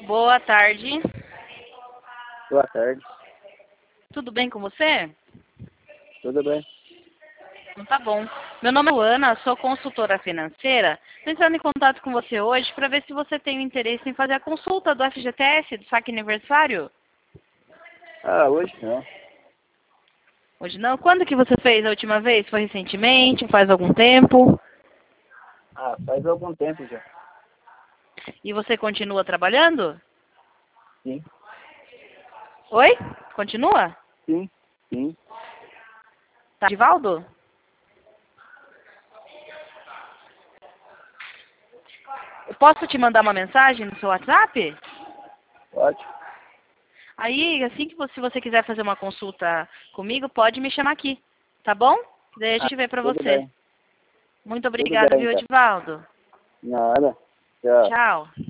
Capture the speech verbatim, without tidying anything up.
Boa tarde. Boa tarde. Tudo bem com você? Tudo bem? Então tá bom. Meu nome é Luana, sou consultora financeira. Estou entrando em contato com você hoje para ver se você tem interesse em fazer a consulta do F G T S, do saque aniversário. Ah, hoje não. Hoje não? Quando que você fez a última vez? Foi recentemente? Faz algum tempo? Ah, faz algum tempo já. E você continua trabalhando? Sim, Oi? Continua? sim, sim. Tá, Divaldo? Eu posso te mandar uma mensagem no seu WhatsApp? Pode. Aí, assim que você, se você quiser fazer uma consulta comigo, pode me chamar aqui, tá bom? Daí a Ah, gente vê pra tudo você. bem. Muito Tudo obrigada, bem, viu, então. Edivaldo? Nada. Tchau. Tchau.